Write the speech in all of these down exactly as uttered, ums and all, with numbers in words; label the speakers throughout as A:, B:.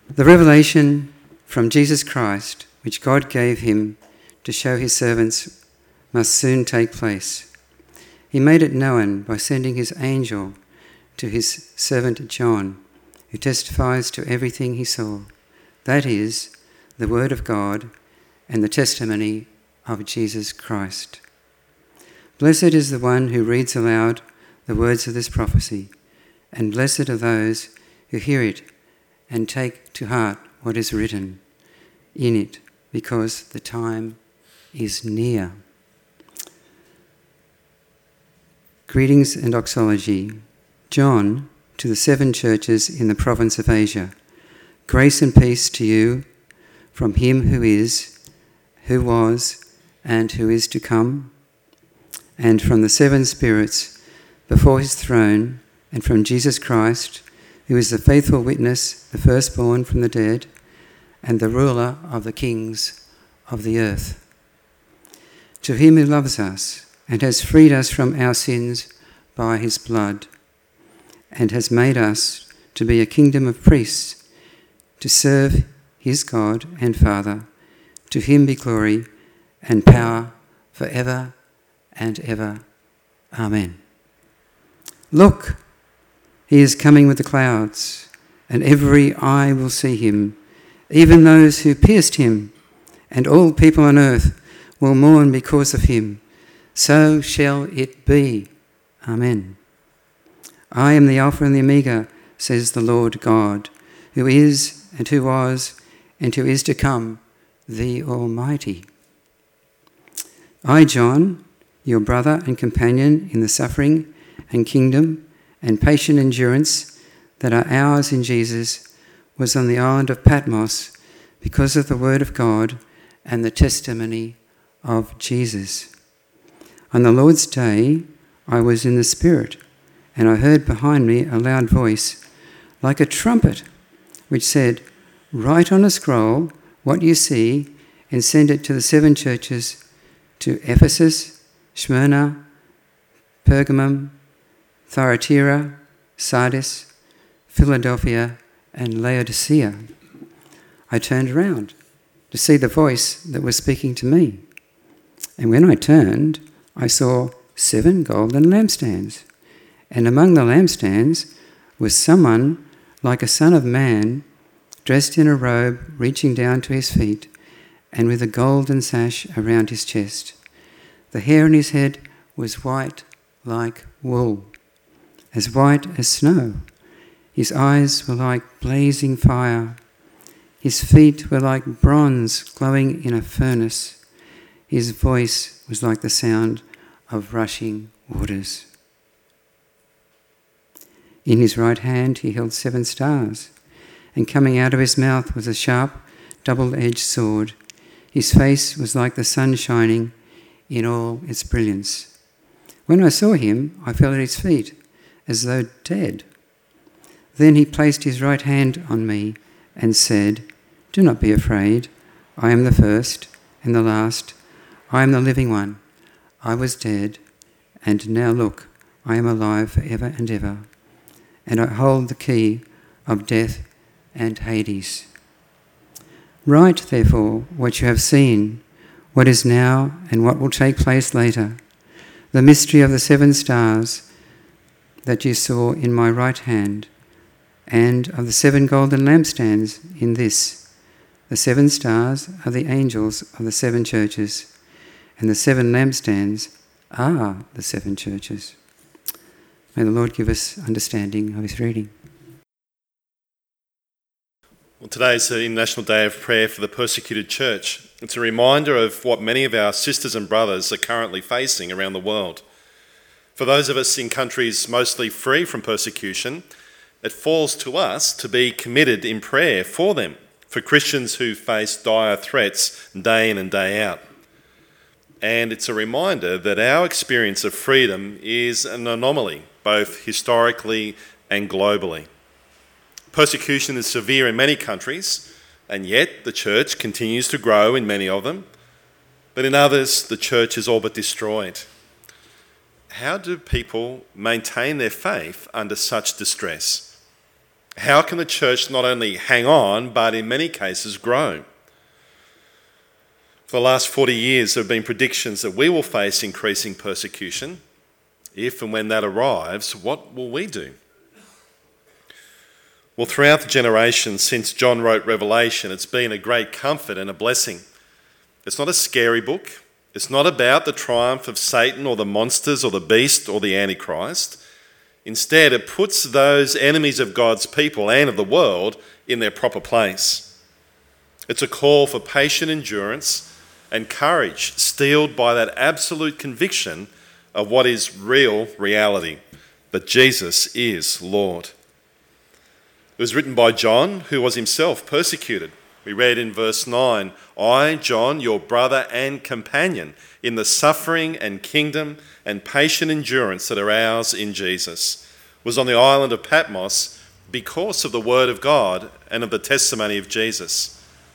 A: The revelation from Jesus Christ, which God gave him to show his servants, must soon take place. He made it known by sending his angel to his servant John, who testifies to everything he saw. That is, the word of God and the testimony of Jesus Christ. Blessed is the one who reads aloud the words of this prophecy, and blessed are those who hear it and take to heart what is written in it, because the time is near. Greetings and doxology. John, to the seven churches in the province of Asia. Grace and peace to you from him who is, who was, and who is to come, and from the seven spirits before his throne, and from Jesus Christ, who is the faithful witness, the firstborn from the dead, and the ruler of the kings of the earth. To him who loves us and has freed us from our sins by his blood, and has made us to be a kingdom of priests, to serve his God and Father. To him be glory and power forever and ever. Amen. Look, he is coming with the clouds, and every eye will see him, even those who pierced him, and all people on earth will mourn because of him. So shall it be. Amen. I am the Alpha and the Omega, says the Lord God, who is and who was and who is to come, the Almighty. I, John, your brother and companion in the suffering and kingdom and patient endurance that are ours in Jesus, was on the island of Patmos because of the word of God and the testimony of Jesus. On the Lord's day, I was in the Spirit, and I heard behind me a loud voice, like a trumpet, which said, "Write on a scroll what you see and send it to the seven churches, to Ephesus, Smyrna, Pergamum, Thyatira, Sardis, Philadelphia, and Laodicea." I turned around to see the voice that was speaking to me. And when I turned, I saw seven golden lampstands. And among the lampstands was someone like a son of man, dressed in a robe reaching down to his feet, and with a golden sash around his chest. The hair on his head was white like wool, as white as snow. His eyes were like blazing fire. His feet were like bronze glowing in a furnace. His voice was like the sound of rushing waters. In his right hand he held seven stars, and coming out of his mouth was a sharp, double-edged sword. His face was like the sun shining in all its brilliance. When I saw him, I fell at his feet, as though dead. Then he placed his right hand on me and said, "Do not be afraid. I am the first and the last. I am the living one. I was dead, and now look, I am alive forever and ever. And I hold the key of death and Hades. Write, therefore, what you have seen, what is now and what will take place later, the mystery of the seven stars that you saw in my right hand, and of the seven golden lampstands in this. The seven stars are the angels of the seven churches, and the seven lampstands are the seven churches." May the Lord give us understanding of his reading.
B: Well, today is the International Day of Prayer for the Persecuted Church. It's a reminder of what many of our sisters and brothers are currently facing around the world. For those of us in countries mostly free from persecution, it falls to us to be committed in prayer for them, for Christians who face dire threats day in and day out. And it's a reminder that our experience of freedom is an anomaly, both historically and globally. Persecution is severe in many countries, and yet the church continues to grow in many of them. But in others, the church is all but destroyed. How do people maintain their faith under such distress? How can the church not only hang on, but in many cases grow? For the last forty years, there have been predictions that we will face increasing persecution. If and when that arrives, what will we do? Well, throughout the generations since John wrote Revelation, it's been a great comfort and a blessing. It's not a scary book. It's not about the triumph of Satan or the monsters or the beast or the Antichrist. Instead, it puts those enemies of God's people and of the world in their proper place. It's a call for patient endurance and courage, steeled by that absolute conviction of what is real reality, that Jesus is Lord. It was written by John, who was himself persecuted. We read in verse nine, I, John, your brother and companion in the suffering and kingdom and patient endurance that are ours in Jesus, was on the island of Patmos because of the word of God and of the testimony of Jesus.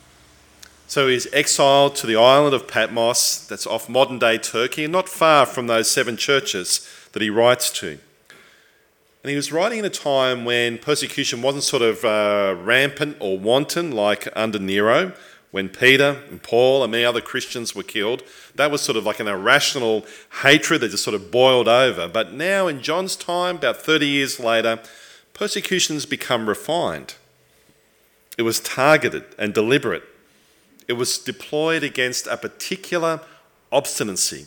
B: So he's exiled to the island of Patmos, that's off modern-day Turkey, and not far from those seven churches that he writes to. And he was writing in a time when persecution wasn't sort of uh, rampant or wanton like under Nero, when Peter and Paul and many other Christians were killed. That was sort of like an irrational hatred that just sort of boiled over. But now in John's time, about thirty years later, persecution's become refined. It was targeted and deliberate. It was deployed against a particular obstinacy,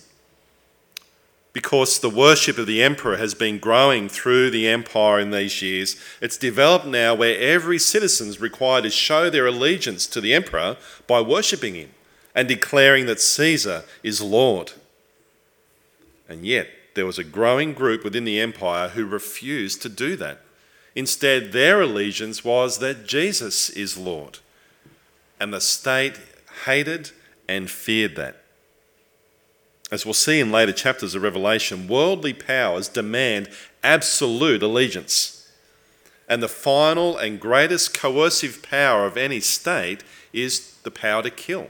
B: because the worship of the emperor has been growing through the empire in these years. It's developed now where every citizen is required to show their allegiance to the emperor by worshipping him and declaring that Caesar is Lord. And yet, there was a growing group within the empire who refused to do that. Instead, their allegiance was that Jesus is Lord. And the state hated and feared that. As we'll see in later chapters of Revelation, worldly powers demand absolute allegiance. And the final and greatest coercive power of any state is the power to kill.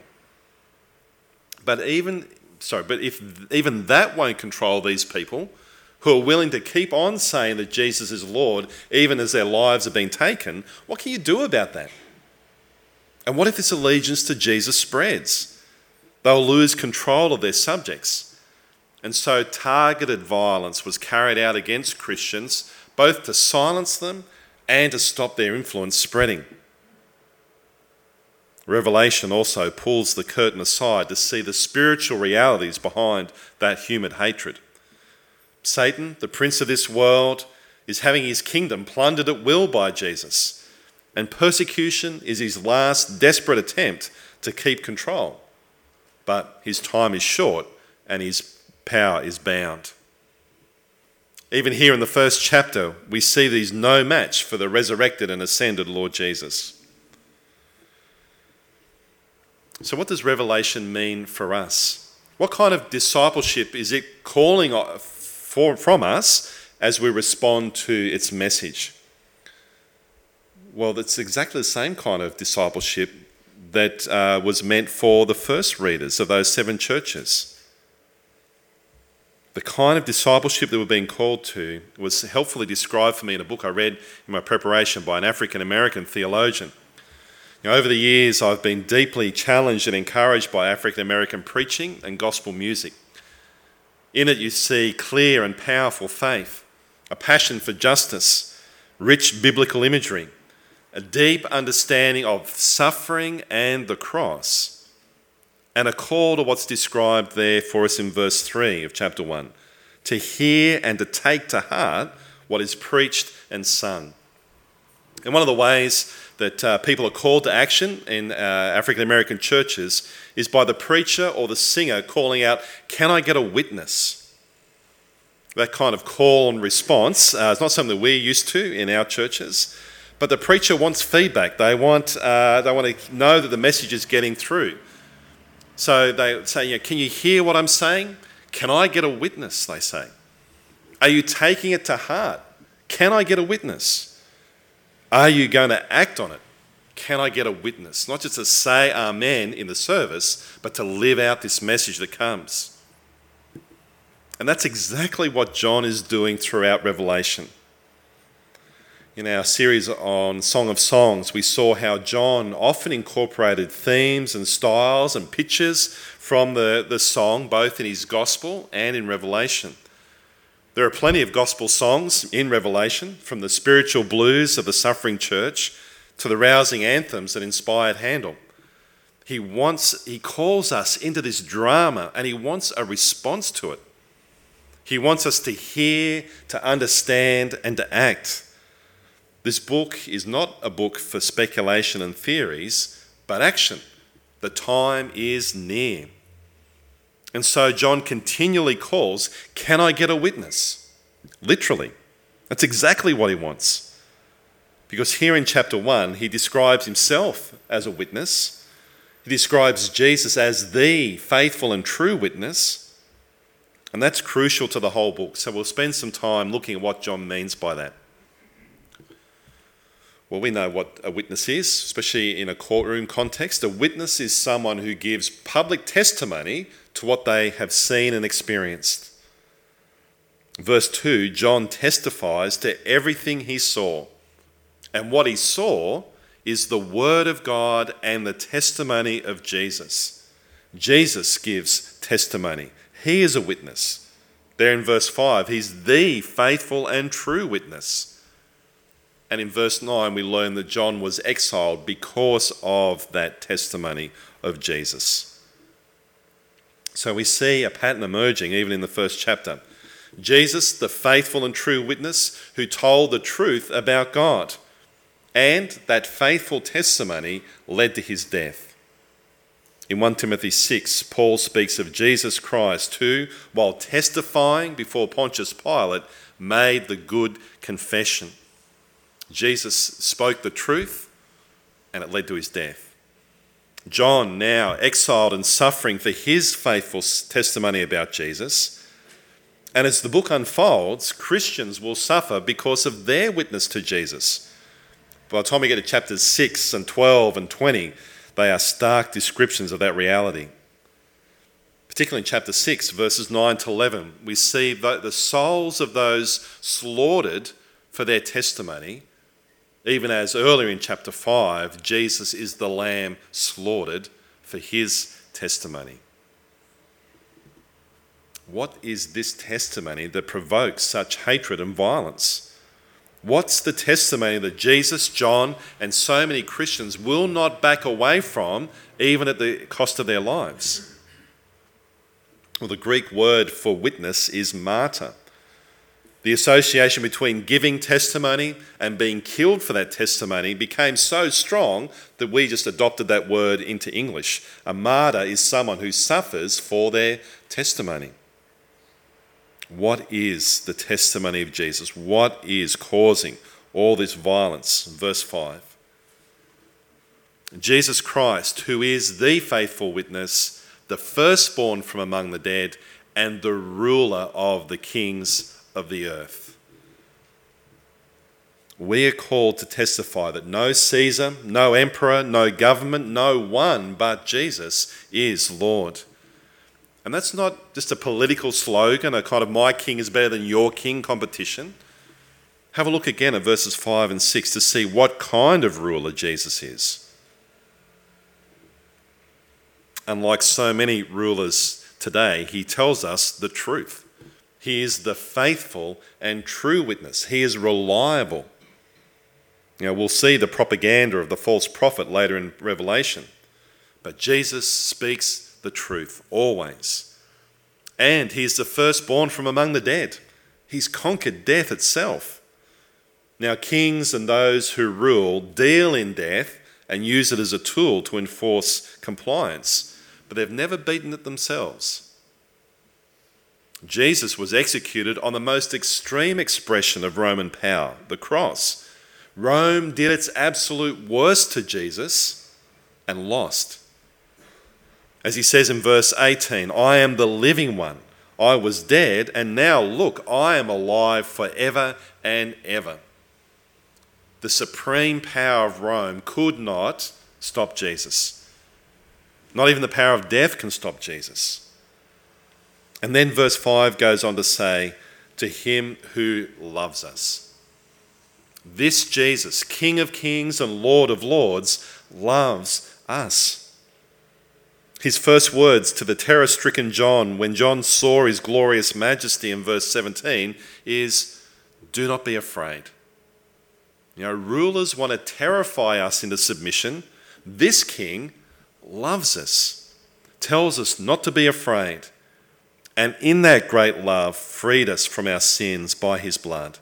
B: But even, sorry, but if even that won't control these people who are willing to keep on saying that Jesus is Lord, even as their lives have been taken, what can you do about that? And what if this allegiance to Jesus spreads? They'll lose control of their subjects. And so targeted violence was carried out against Christians, both to silence them and to stop their influence spreading. Revelation also pulls the curtain aside to see the spiritual realities behind that human hatred. Satan, the prince of this world, is having his kingdom plundered at will by Jesus, and persecution is his last desperate attempt to keep control. But his time is short and his power is bound. Even here in the first chapter, we see that he's no match for the resurrected and ascended Lord Jesus. So what does Revelation mean for us? What kind of discipleship is it calling for, from us as we respond to its message? Well, it's exactly the same kind of discipleship that uh, was meant for the first readers of those seven churches. The kind of discipleship that we're being called to was helpfully described for me in a book I read in my preparation by an African-American theologian. You know, over the years, I've been deeply challenged and encouraged by African-American preaching and gospel music. In it, you see clear and powerful faith, a passion for justice, rich biblical imagery, a deep understanding of suffering and the cross, and a call to what's described there for us in verse three of chapter one, to hear and to take to heart what is preached and sung. And one of the ways that uh, people are called to action in uh, African American churches is by the preacher or the singer calling out, "Can I get a witness?" That kind of call and response uh, is not something that we're used to in our churches. But the preacher wants feedback. They want uh, they want to know that the message is getting through. So they say, you know, "Can you hear what I'm saying? Can I get a witness?" They say. "Are you taking it to heart? Can I get a witness? Are you going to act on it? Can I get a witness?" Not just to say amen in the service, but to live out this message that comes. And that's exactly what John is doing throughout Revelation. In our series on Song of Songs, we saw how John often incorporated themes and styles and pictures from the, the song, both in his gospel and in Revelation. There are plenty of gospel songs in Revelation, from the spiritual blues of the suffering church to the rousing anthems that inspired Handel. He wants, he calls us into this drama, and he wants a response to it. He wants us to hear, to understand, and to act. This book is not a book for speculation and theories, but action. The time is near. And so John continually calls, "Can I get a witness?" Literally. That's exactly what he wants. Because here in chapter one, he describes himself as a witness. He describes Jesus as the faithful and true witness. And that's crucial to the whole book. So we'll spend some time looking at what John means by that. Well, we know what a witness is, especially in a courtroom context. A witness is someone who gives public testimony to what they have seen and experienced. Verse two, John testifies to everything he saw. And what he saw is the word of God and the testimony of Jesus. Jesus gives testimony. He is a witness. There in verse five, he's the faithful and true witness. And in verse nine, we learn that John was exiled because of that testimony of Jesus. So we see a pattern emerging even in the first chapter. Jesus, the faithful and true witness who told the truth about God. And that faithful testimony led to his death. In First Timothy six, Paul speaks of Jesus Christ who, while testifying before Pontius Pilate, made the good confession. Jesus spoke the truth, and it led to his death. John, now exiled and suffering for his faithful testimony about Jesus. And as the book unfolds, Christians will suffer because of their witness to Jesus. By the time we get to chapters six and twelve and twenty, they are stark descriptions of that reality. Particularly in chapter six, verses nine to eleven, we see the souls of those slaughtered for their testimony. Even as earlier in chapter five, Jesus is the lamb slaughtered for his testimony. What is this testimony that provokes such hatred and violence? What's the testimony that Jesus, John, and so many Christians will not back away from, even at the cost of their lives? Well, the Greek word for witness is martyr. The association between giving testimony and being killed for that testimony became so strong that we just adopted that word into English. A martyr is someone who suffers for their testimony. What is the testimony of Jesus? What is causing all this violence? Verse five. Jesus Christ, who is the faithful witness, the firstborn from among the dead, and the ruler of the kings of the earth. We are called to testify that no Caesar, no emperor, no government, no one but Jesus is Lord. And that's not just a political slogan, a kind of my king is better than your king competition. Have a look again at verses five and six to see what kind of ruler Jesus is. Unlike so many rulers today, he tells us the truth. He is the faithful and true witness. He is reliable. You know, we'll see the propaganda of the false prophet later in Revelation. But Jesus speaks the truth always. And he is the firstborn from among the dead. He's conquered death itself. Now, kings and those who rule deal in death and use it as a tool to enforce compliance, but they've never beaten it themselves. Jesus was executed on the most extreme expression of Roman power, the cross. Rome did its absolute worst to Jesus and lost. As he says in verse eighteen, I am the living one. I was dead, and now look, I am alive forever and ever. The supreme power of Rome could not stop Jesus. Not even the power of death can stop Jesus. And then verse five goes on to say, to him who loves us. This Jesus, King of kings and Lord of lords, loves us. His first words to the terror-stricken John when John saw his glorious majesty in verse seventeen is, "Do not be afraid." You know, rulers want to terrify us into submission. This king loves us, tells us not to be afraid, and in that great love freed us from our sins by his blood.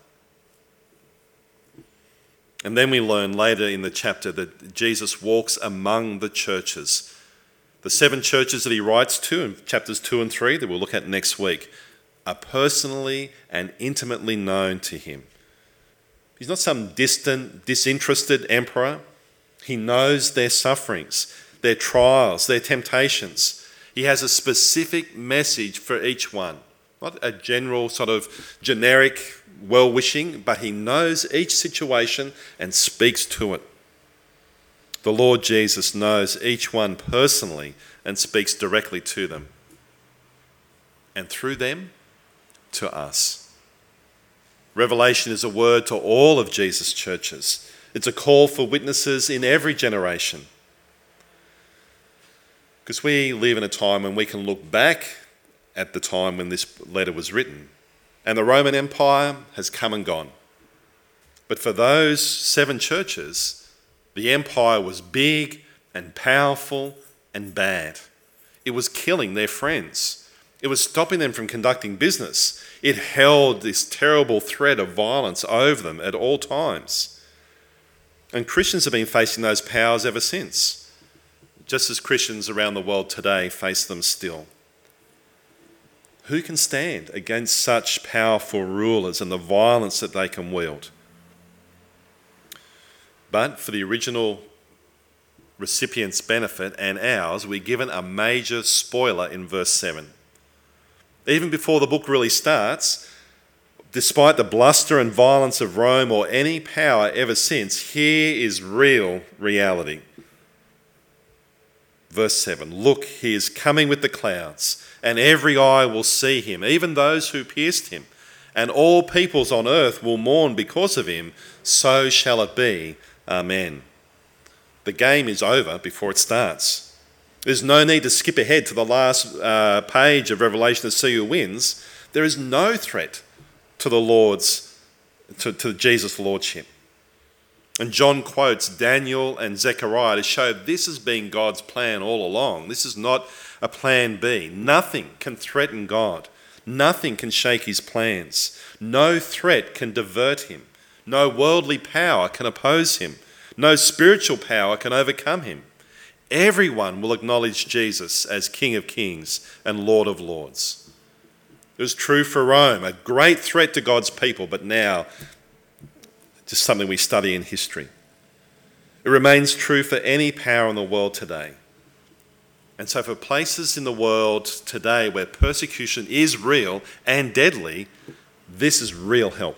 B: And then we learn later in the chapter that Jesus walks among the churches. The seven churches that he writes to in chapters two and three that we'll look at next week are personally and intimately known to him. He's not some distant, disinterested emperor. He knows their sufferings, their trials, their temptations. He has a specific message for each one, not a general sort of generic well-wishing, but he knows each situation and speaks to it. The Lord Jesus knows each one personally and speaks directly to them, and through them, to us. Revelation is a word to all of Jesus' churches. It's a call for witnesses in every generation. Because we live in a time when we can look back at the time when this letter was written, and the Roman Empire has come and gone. But for those seven churches, the empire was big and powerful and bad. It was killing their friends. It was stopping them from conducting business. It held this terrible threat of violence over them at all times. And Christians have been facing those powers ever since, just as Christians around the world today face them still. Who can stand against such powerful rulers and the violence that they can wield? But for the original recipient's benefit and ours, we're given a major spoiler in verse seven. Even before the book really starts, despite the bluster and violence of Rome or any power ever since, here is real reality. Verse seven, "Look, he is coming with the clouds, and every eye will see him, even those who pierced him, and all peoples on earth will mourn because of him. So shall it be. Amen." The game is over before it starts. There's no need to skip ahead to the last uh, page of Revelation to see who wins. There is no threat to the Lord's, to, to Jesus' lordship. And John quotes Daniel and Zechariah to show this has been God's plan all along. This is not a plan B. Nothing can threaten God. Nothing can shake his plans. No threat can divert him. No worldly power can oppose him. No spiritual power can overcome him. Everyone will acknowledge Jesus as King of Kings and Lord of Lords. It was true for Rome, a great threat to God's people, but now just something we study in history. It remains true for any power in the world today. And so for places in the world today where persecution is real and deadly, this is real help.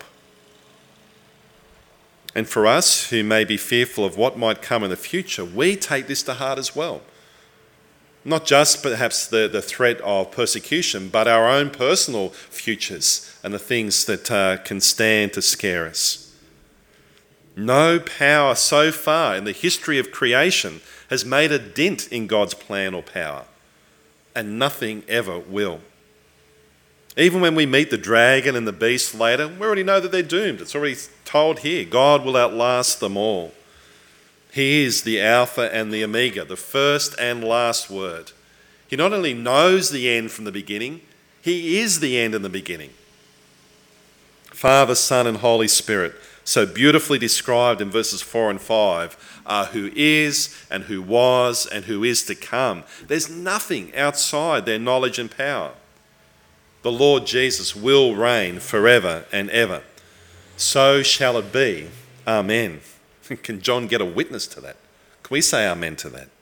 B: And for us who may be fearful of what might come in the future, we take this to heart as well. Not just perhaps the, the threat of persecution, but our own personal futures and the things that uh, can stand to scare us. No power so far in the history of creation has made a dent in God's plan or power, and nothing ever will. Even when we meet the dragon and the beast later, we already know that they're doomed. It's already told here. God will outlast them all. He is the Alpha and the Omega, the first and last word. He not only knows the end from the beginning, he is the end and the beginning. Father, Son, and Holy Spirit, so beautifully described in verses four and five, are who is and who was and who is to come. There's nothing outside their knowledge and power. The Lord Jesus will reign forever and ever. So shall it be. Amen. Can John get a witness to that? Can we say amen to that?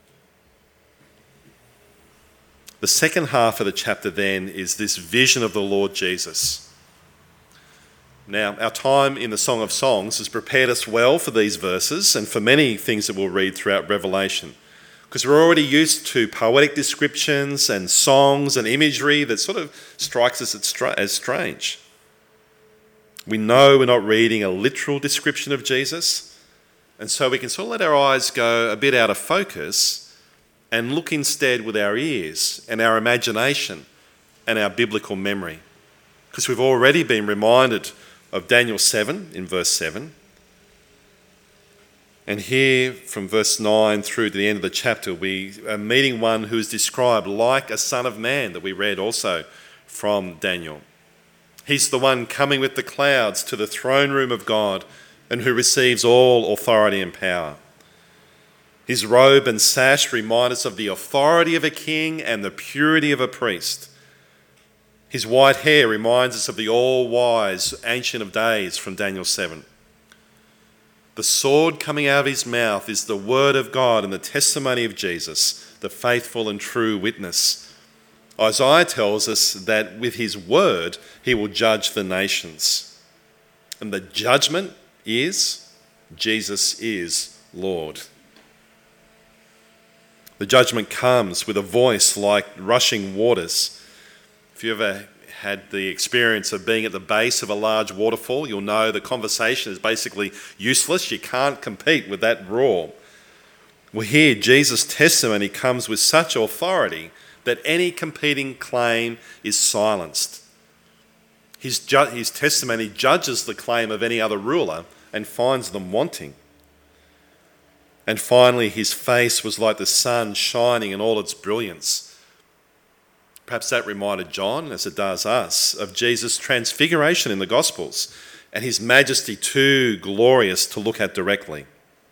B: The second half of the chapter then is this vision of the Lord Jesus. Now, our time in the Song of Songs has prepared us well for these verses and for many things that we'll read throughout Revelation, because we're already used to poetic descriptions and songs and imagery that sort of strikes us as strange. We know we're not reading a literal description of Jesus, and so we can sort of let our eyes go a bit out of focus and look instead with our ears and our imagination and our biblical memory. Because we've already been reminded of Daniel seven in verse seven. And here from verse nine through to the end of the chapter, we are meeting one who is described like a son of man that we read also from Daniel. He's the one coming with the clouds to the throne room of God and who receives all authority and power. His robe and sash remind us of the authority of a king and the purity of a priest. His white hair reminds us of the all-wise Ancient of Days from Daniel seven. The sword coming out of his mouth is the word of God and the testimony of Jesus, the faithful and true witness. Isaiah tells us that with his word, he will judge the nations. And the judgment is, Jesus is Lord. The judgment comes with a voice like rushing waters. If you ever had the experience of being at the base of a large waterfall, you'll know the conversation is basically useless. You can't compete with that roar. Well, here, Jesus' testimony comes with such authority that any competing claim is silenced. His, ju- his testimony judges the claim of any other ruler and finds them wanting. And finally, his face was like the sun shining in all its brilliance. Perhaps that reminded John, as it does us, of Jesus' transfiguration in the Gospels and his majesty too glorious to look at directly.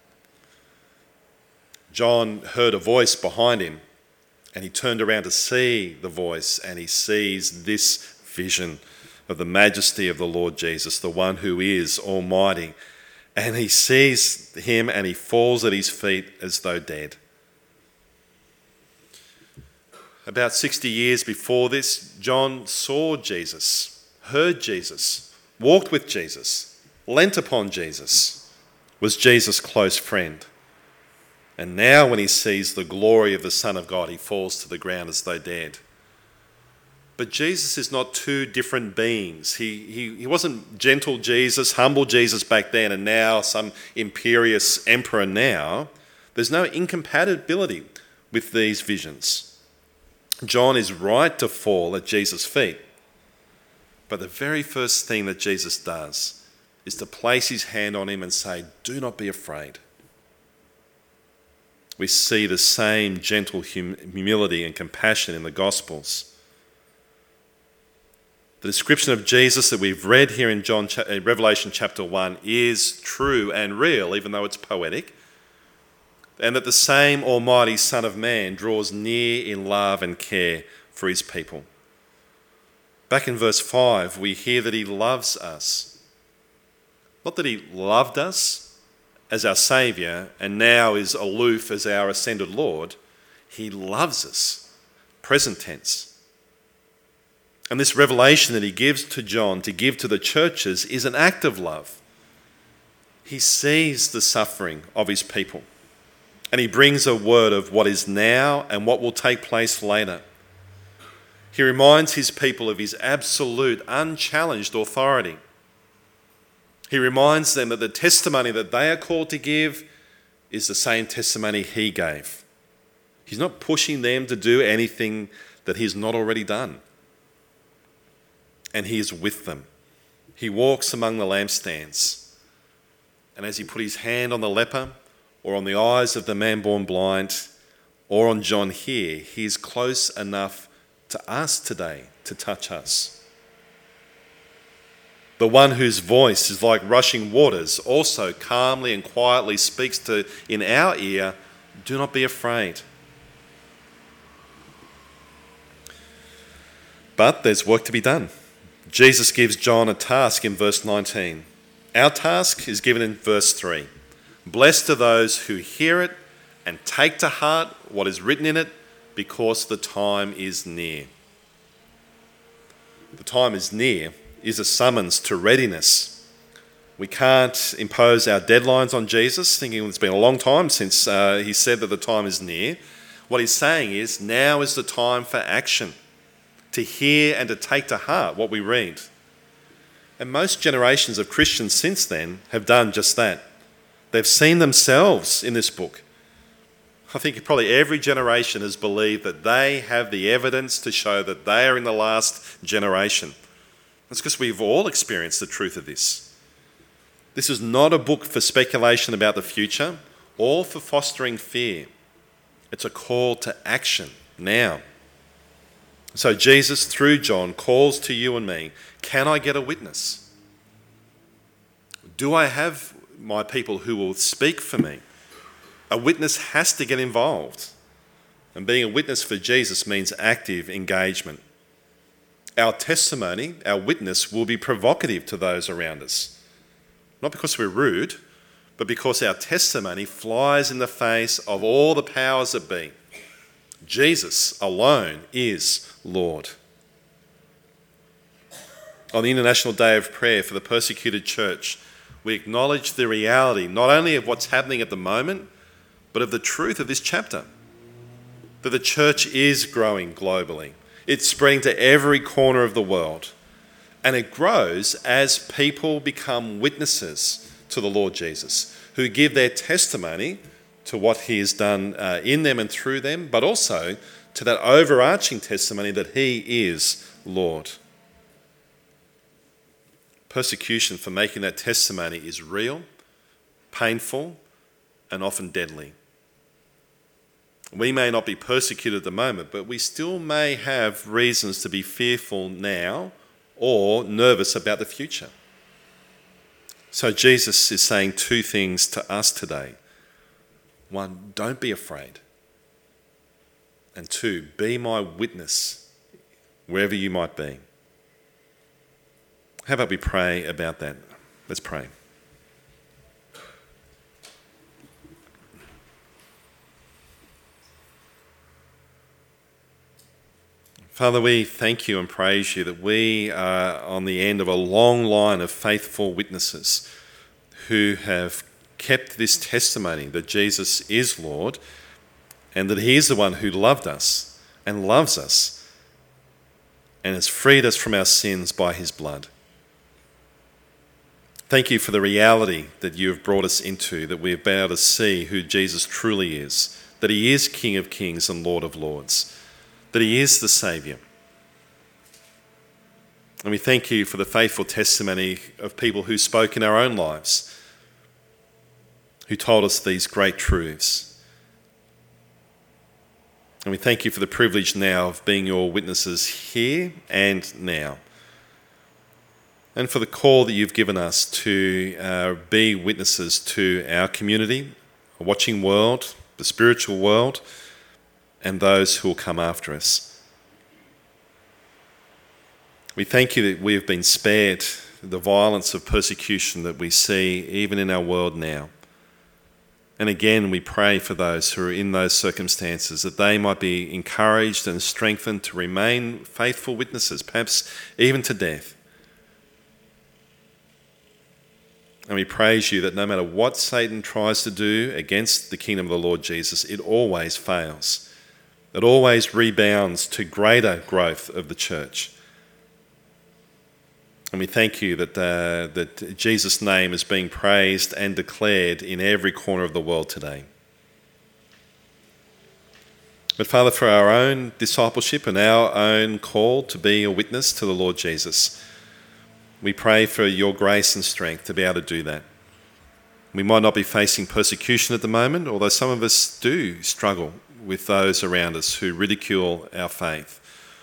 B: John heard a voice behind him and he turned around to see the voice and he sees this vision of the majesty of the Lord Jesus, the one who is almighty. And he sees him and he falls at his feet as though dead. About sixty years before this, John saw Jesus, heard Jesus, walked with Jesus, leant upon Jesus, was Jesus' close friend. And now when he sees the glory of the Son of God, he falls to the ground as though dead. But Jesus is not two different beings. He, he, he wasn't gentle Jesus, humble Jesus back then, and now some imperious emperor now. There's no incompatibility with these visions. John is right to fall at Jesus' feet. But the very first thing that Jesus does is to place his hand on him and say, "Do not be afraid." We see the same gentle hum- humility and compassion in the Gospels. The description of Jesus that we've read here in John, Revelation chapter one is true and real, even though it's poetic. And that the same almighty Son of Man draws near in love and care for his people. Back in verse five, we hear that he loves us. Not that he loved us as our Saviour and now is aloof as our ascended Lord. He loves us, present tense. And this revelation that he gives to John to give to the churches is an act of love. He sees the suffering of his people. And he brings a word of what is now and what will take place later. He reminds his people of his absolute, unchallenged authority. He reminds them that the testimony that they are called to give is the same testimony he gave. He's not pushing them to do anything that he's not already done. And he is with them. He walks among the lampstands. And as he put his hand on the leper, or on the eyes of the man born blind, or on John here, he is close enough to us today to touch us. The one whose voice is like rushing waters also calmly and quietly speaks to in our ear, "Do not be afraid." But there's work to be done. Jesus gives John a task in verse nineteen. Our task is given in verse three. Blessed are those who hear it and take to heart what is written in it, because the time is near. The time is near is a summons to readiness. We can't impose our deadlines on Jesus, thinking it's been a long time since uh, he said that the time is near. What he's saying is, now is the time for action, to hear and to take to heart what we read. And most generations of Christians since then have done just that. They've seen themselves in this book. I think probably every generation has believed that they have the evidence to show that they are in the last generation. That's because we've all experienced the truth of this. This is not a book for speculation about the future or for fostering fear. It's a call to action now. So Jesus, through John, calls to you and me, can I get a witness? Do I have my people who will speak for me? A witness has to get involved. And being a witness for Jesus means active engagement. Our testimony, our witness, will be provocative to those around us. Not because we're rude, but because our testimony flies in the face of all the powers that be. Jesus alone is Lord. On the International Day of Prayer for the Persecuted Church, we acknowledge the reality not only of what's happening at the moment, but of the truth of this chapter. That the church is growing globally. It's spreading to every corner of the world. And it grows as people become witnesses to the Lord Jesus, who give their testimony to what he has done uh, in them and through them, but also to that overarching testimony that he is Lord. Persecution for making that testimony is real, painful, and often deadly. We may not be persecuted at the moment, but we still may have reasons to be fearful now or nervous about the future. So Jesus is saying two things to us today. One, don't be afraid. And two, be my witness wherever you might be. How about we pray about that? Let's pray. Father, we thank you and praise you that we are on the end of a long line of faithful witnesses who have kept this testimony that Jesus is Lord and that he is the one who loved us and loves us and has freed us from our sins by his blood. Thank you for the reality that you have brought us into, that we have been able to see who Jesus truly is, that he is King of Kings and Lord of Lords, that he is the Saviour. And we thank you for the faithful testimony of people who spoke in our own lives, who told us these great truths. And we thank you for the privilege now of being your witnesses here and now. And for the call that you've given us to uh, be witnesses to our community, a watching world, the spiritual world, and those who will come after us. We thank you that we have been spared the violence of persecution that we see even in our world now. And again, we pray for those who are in those circumstances, that they might be encouraged and strengthened to remain faithful witnesses, perhaps even to death. And we praise you that no matter what Satan tries to do against the kingdom of the Lord Jesus, it always fails. It always rebounds to greater growth of the church. And we thank you that, uh, that Jesus' name is being praised and declared in every corner of the world today. But Father, for our own discipleship and our own call to be a witness to the Lord Jesus, we pray for your grace and strength to be able to do that. We might not be facing persecution at the moment, although some of us do struggle with those around us who ridicule our faith.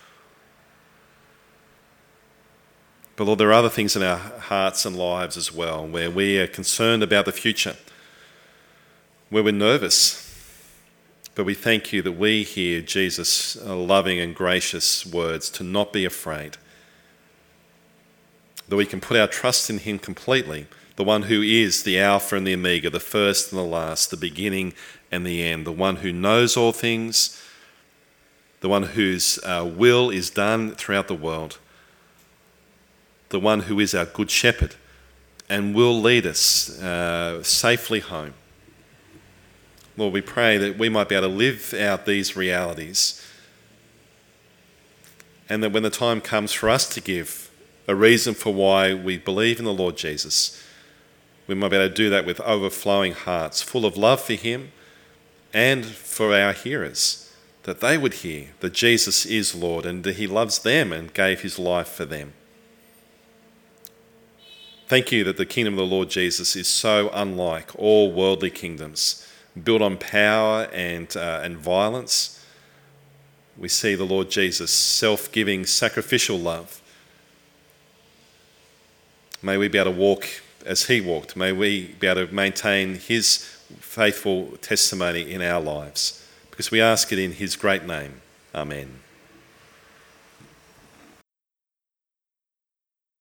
B: But Lord, there are other things in our hearts and lives as well, where we are concerned about the future, where we're nervous. But we thank you that we hear Jesus' loving and gracious words to not be afraid, that we can put our trust in him completely, the one who is the Alpha and the Omega, the first and the last, the beginning and the end, the one who knows all things, the one whose uh, will is done throughout the world, the one who is our good shepherd and will lead us uh, safely home. Lord, we pray that we might be able to live out these realities, and that when the time comes for us to give a reason for why we believe in the Lord Jesus. We might be able to do that with overflowing hearts, full of love for him and for our hearers, that they would hear that Jesus is Lord and that he loves them and gave his life for them. Thank you that the kingdom of the Lord Jesus is so unlike all worldly kingdoms, built on power and, uh, and violence. We see the Lord Jesus' self-giving, sacrificial love. May we be able to walk as he walked. May we be able to maintain his faithful testimony in our lives, because we ask it in his great name. Amen.